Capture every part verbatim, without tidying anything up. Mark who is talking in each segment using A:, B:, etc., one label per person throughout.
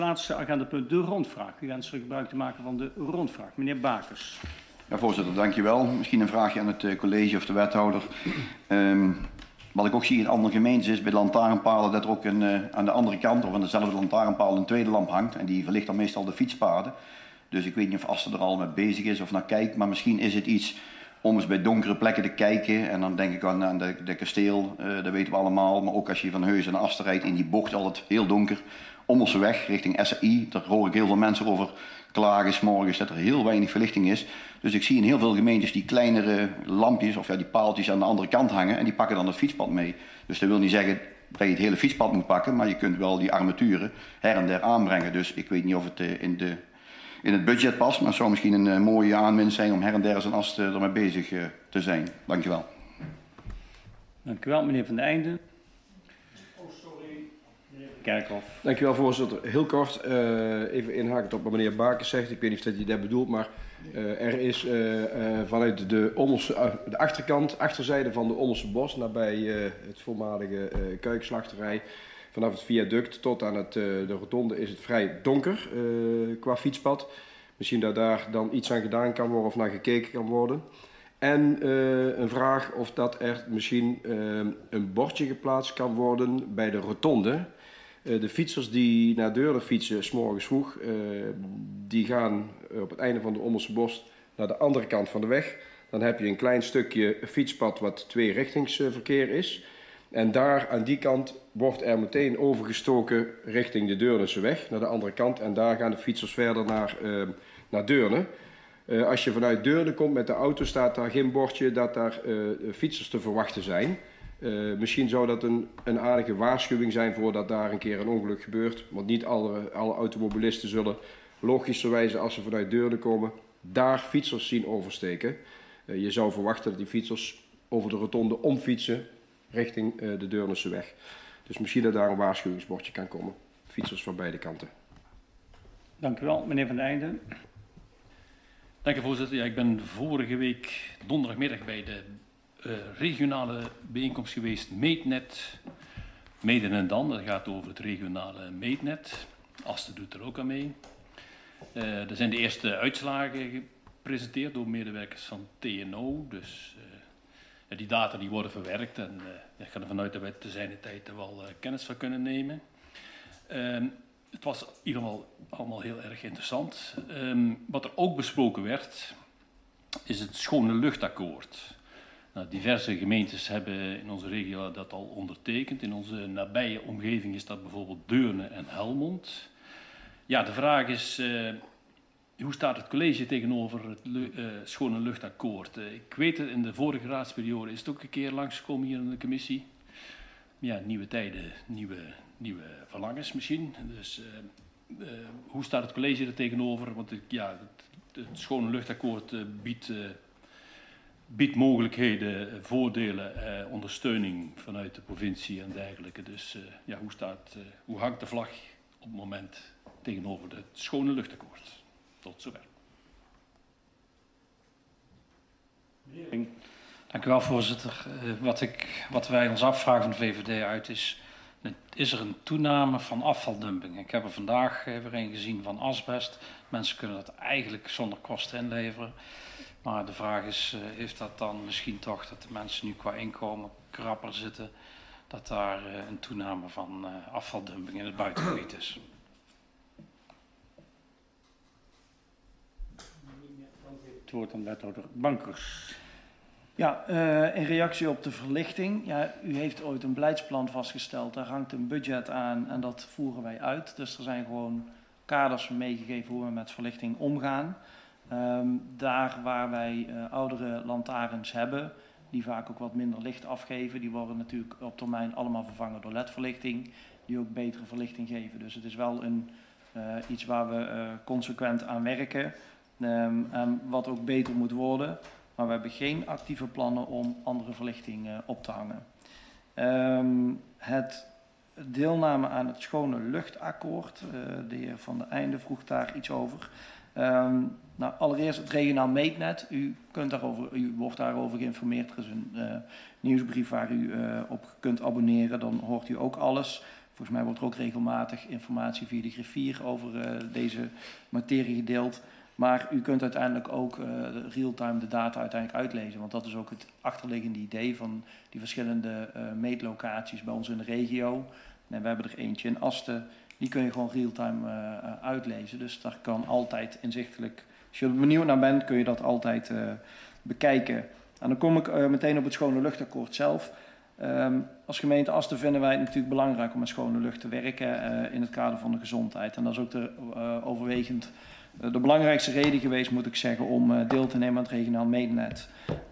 A: Laatste agendapunt, de rondvraag. U wenst gebruik te maken van de rondvraag. Meneer Bakers.
B: Ja, voorzitter, dankjewel. Misschien een vraagje aan het uh, college of de wethouder. Um, wat ik ook zie in andere gemeentes is bij de lantaarnpalen dat er ook een, uh, aan de andere kant of aan dezelfde lantaarnpaal een tweede lamp hangt. En die verlicht dan meestal de fietspaden. Dus ik weet niet of Aster er al mee bezig is of naar kijkt. Maar misschien is het iets om eens bij donkere plekken te kijken. En dan denk ik aan, aan de, de kasteel, uh, dat weten we allemaal. Maar ook als je van Heusden naar Aster rijdt in die bocht altijd heel donker. Ommelseweg richting S A I. Daar hoor ik heel veel mensen over klagen 's morgens dat er heel weinig verlichting is. Dus ik zie in heel veel gemeentes die kleinere lampjes of ja, die paaltjes aan de andere kant hangen. En die pakken dan het fietspad mee. Dus dat wil niet zeggen dat je het hele fietspad moet pakken. Maar je kunt wel die armaturen her en der aanbrengen. Dus ik weet niet of het uh, in, de, in het budget past. Maar het zou misschien een uh, mooie aanwinst zijn om her en der eens een ast uh, ermee bezig uh, te zijn. Dankjewel.
A: Dank u wel, meneer Van den Einde. Kerkhoff.
C: Dankjewel, voorzitter. Heel kort, uh, even inhakend op wat meneer Bakers zegt. Ik weet niet of dat hij dat bedoelt, maar uh, er is uh, uh, vanuit de, Ommelse, uh, de achterkant, achterzijde van de Ommelse Bos, nabij uh, het voormalige uh, kuikslachterij, vanaf het viaduct tot aan het, uh, de rotonde is het vrij donker uh, qua fietspad. Misschien dat daar dan iets aan gedaan kan worden of naar gekeken kan worden. En uh, een vraag of dat er misschien uh, een bordje geplaatst kan worden bij de rotonde. Uh, de fietsers die naar Deurne fietsen 's morgens vroeg, uh, die gaan op het einde van de Ommelse Bos naar de andere kant van de weg. Dan heb je een klein stukje fietspad wat tweerichtingsverkeer is. En daar aan die kant wordt er meteen overgestoken richting de Deurnense weg, naar de andere kant. En daar gaan de fietsers verder naar, uh, naar Deurne. Uh, als je vanuit Deurne komt met de auto, staat daar geen bordje dat daar uh, fietsers te verwachten zijn. Uh, misschien zou dat een, een aardige waarschuwing zijn voordat daar een keer een ongeluk gebeurt. Want niet alle, alle automobilisten zullen logischerwijze als ze vanuit Deurne komen, daar fietsers zien oversteken. Uh, je zou verwachten dat die fietsers over de rotonde omfietsen richting uh, de Deurnense weg. Dus misschien dat daar een waarschuwingsbordje kan komen. Fietsers van beide kanten.
A: Dank u wel, meneer Van den Einde.
D: Dank u, voorzitter. Ja, ik ben vorige week donderdagmiddag bij de uh, regionale bijeenkomst geweest, Meetnet, Meden en Dan. Dat gaat over het regionale Meetnet. Aster doet er ook aan mee. Uh, er zijn de eerste uitslagen gepresenteerd door medewerkers van T N O. Dus uh, ja, die data die worden verwerkt en uh, ik ga ervan uit dat wij te zijner tijd er wel uh, kennis van kunnen nemen. Uh, Het was in ieder geval allemaal heel erg interessant. Um, wat er ook besproken werd, is het schone luchtakkoord. Nou, diverse gemeentes hebben in onze regio dat al ondertekend. In onze nabije omgeving is dat bijvoorbeeld Deurne en Helmond. Ja, de vraag is, uh, hoe staat het college tegenover het lu- uh, schone luchtakkoord? Uh, ik weet het, in de vorige raadsperiode is het ook een keer langsgekomen hier in de commissie. Ja, nieuwe tijden, nieuwe... nieuwe verlangens misschien. Dus uh, uh, hoe staat het college er tegenover? Want uh, ja, het, het schone luchtakkoord uh, biedt, uh, biedt mogelijkheden, uh, voordelen, uh, ondersteuning vanuit de provincie en dergelijke. Dus uh, ja, hoe, staat, uh, hoe hangt de vlag op het moment tegenover het schone luchtakkoord? Tot zover.
E: Dank u wel, voorzitter. Uh, wat, ik, wat wij ons afvragen van de V V D uit is, is er een toename van afvaldumping. Ik heb er vandaag weer een gezien van asbest. Mensen kunnen dat eigenlijk zonder kosten inleveren. Maar de vraag is, uh, heeft dat dan misschien toch dat de mensen nu qua inkomen krapper zitten, dat daar uh, een toename van uh, afvaldumping in het buitengebied is?
A: Het woord aan wethouder Bankers.
F: Ja, uh, in reactie op de verlichting. Ja, u heeft ooit een beleidsplan vastgesteld. Daar hangt een budget aan en dat voeren wij uit. Dus er zijn gewoon kaders meegegeven hoe we met verlichting omgaan. Um, daar waar wij uh, oudere lantaarns hebben, die vaak ook wat minder licht afgeven, die worden natuurlijk op termijn allemaal vervangen door L E D-verlichting, die ook betere verlichting geven. Dus het is wel een, uh, iets waar we uh, consequent aan werken, um, en wat ook beter moet worden. Maar we hebben geen actieve plannen om andere verlichting uh, op te hangen. Um, het deelname aan het schone luchtakkoord, uh, de heer Van den Einde vroeg daar iets over. Um, nou, allereerst het regionaal meetnet. U, kunt daarover, u wordt daarover geïnformeerd. Er is een uh, nieuwsbrief waar u uh, op kunt abonneren. Dan hoort u ook alles. Volgens mij wordt er ook regelmatig informatie via de griffier over uh, deze materie gedeeld. Maar u kunt uiteindelijk ook uh, real-time de data uiteindelijk uitlezen. Want dat is ook het achterliggende idee van die verschillende uh, meetlocaties bij ons in de regio. En we hebben er eentje in Asten. Die kun je gewoon real-time uh, uitlezen. Dus daar kan altijd inzichtelijk... Als je er benieuwd naar bent, kun je dat altijd uh, bekijken. En dan kom ik uh, meteen op het schone luchtakkoord zelf. Um, als gemeente Asten vinden wij het natuurlijk belangrijk om met schone lucht te werken uh, in het kader van de gezondheid. En dat is ook de, uh, overwegend uh, de belangrijkste reden geweest, moet ik zeggen, om uh, deel te nemen aan het regionaal meetnet.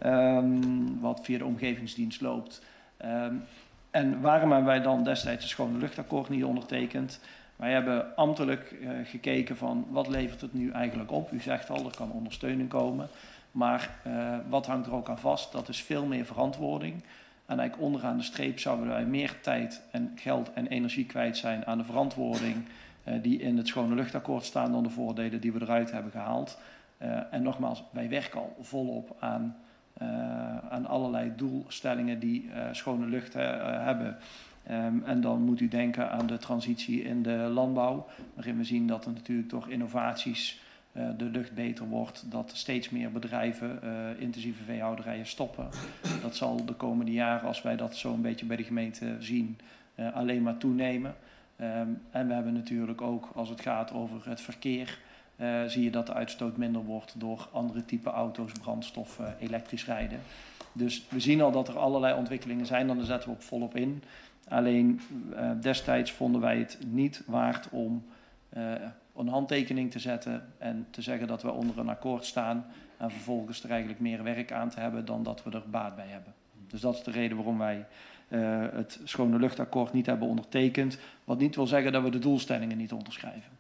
F: Um, wat via de omgevingsdienst loopt. Um, en waarom hebben wij dan destijds het schone luchtakkoord niet ondertekend? Wij hebben ambtelijk uh, gekeken van wat levert het nu eigenlijk op. U zegt al, er kan ondersteuning komen. Maar uh, wat hangt er ook aan vast? Dat is veel meer verantwoording. En eigenlijk onderaan de streep zouden wij meer tijd en geld en energie kwijt zijn aan de verantwoording uh, die in het schone luchtakkoord staan dan de voordelen die we eruit hebben gehaald. Uh, en nogmaals, wij werken al volop aan, uh, aan allerlei doelstellingen die uh, schone lucht uh, hebben. Um, en dan moet u denken aan de transitie in de landbouw, waarin we zien dat er natuurlijk door innovaties uh, de lucht beter wordt, dat steeds meer bedrijven uh, intensieve veehouderijen stoppen. Dat zal de komende jaren, als wij dat zo een beetje bij de gemeente zien, uh, alleen maar toenemen. Um, en we hebben natuurlijk ook, als het gaat over het verkeer, uh, zie je dat de uitstoot minder wordt door andere type auto's, brandstof, uh, elektrisch rijden. Dus we zien al dat er allerlei ontwikkelingen zijn, dan zetten we op volop in. Alleen uh, destijds vonden wij het niet waard om uh, een handtekening te zetten en te zeggen dat we onder een akkoord staan en vervolgens er eigenlijk meer werk aan te hebben dan dat we er baat bij hebben. Dus dat is de reden waarom wij uh, het schone luchtakkoord niet hebben ondertekend. Wat niet wil zeggen dat we de doelstellingen niet onderschrijven.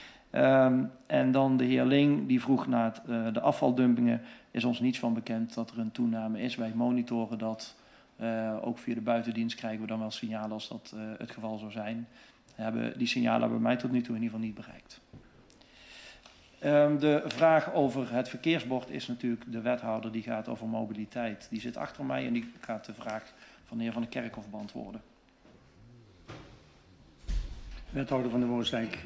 F: Um, en dan de heer Ling, die vroeg naar het, uh, de afvaldumpingen. Is ons niets van bekend dat er een toename is. Wij monitoren dat. Uh, ook via de buitendienst krijgen we dan wel signalen als dat uh, het geval zou zijn. Hebben, die signalen hebben mij tot nu toe in ieder geval niet bereikt. Um, de vraag over het verkeersbord is natuurlijk de wethouder die gaat over mobiliteit. Die zit achter mij en die gaat de vraag van de heer Van der Kerkhof beantwoorden.
A: Wethouder van de Moosdijk.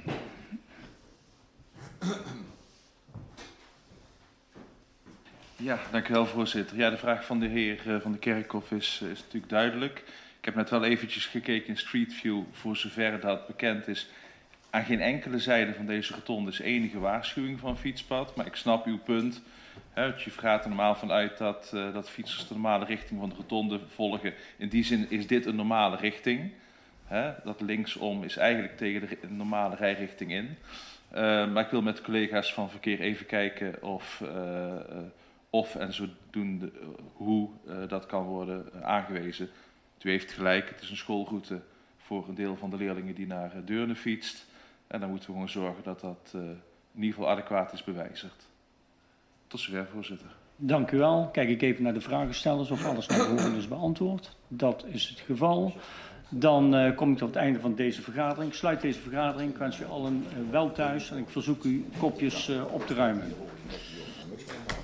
G: Ja, dank u wel, voorzitter. Ja, de vraag van de heer uh, Van der Kerkhof is, uh, is natuurlijk duidelijk. Ik heb net wel eventjes gekeken in Street View, voor zover dat bekend is. Aan geen enkele zijde van deze rotonde is enige waarschuwing van fietspad. Maar ik snap uw punt. Hè, je gaat er normaal vanuit dat, uh, dat fietsers de normale richting van de rotonde volgen. In die zin is dit een normale richting. Hè, dat linksom is eigenlijk tegen de normale rijrichting in. Uh, maar ik wil met de collega's van verkeer even kijken of... Uh, uh, Of en zodoende uh, hoe uh, dat kan worden uh, aangewezen. U heeft gelijk, het is een schoolroute voor een deel van de leerlingen die naar uh, Deurne fietst. En dan moeten we gewoon zorgen dat dat uh, in ieder geval adequaat is bewijzigd. Tot zover, voorzitter.
A: Dank u wel. Kijk ik even naar de vragenstellers of alles naar behoren is beantwoord. Dat is het geval. Dan uh, kom ik tot het einde van deze vergadering. Ik sluit deze vergadering. Ik wens u allen uh, wel thuis en ik verzoek u kopjes uh, op te ruimen.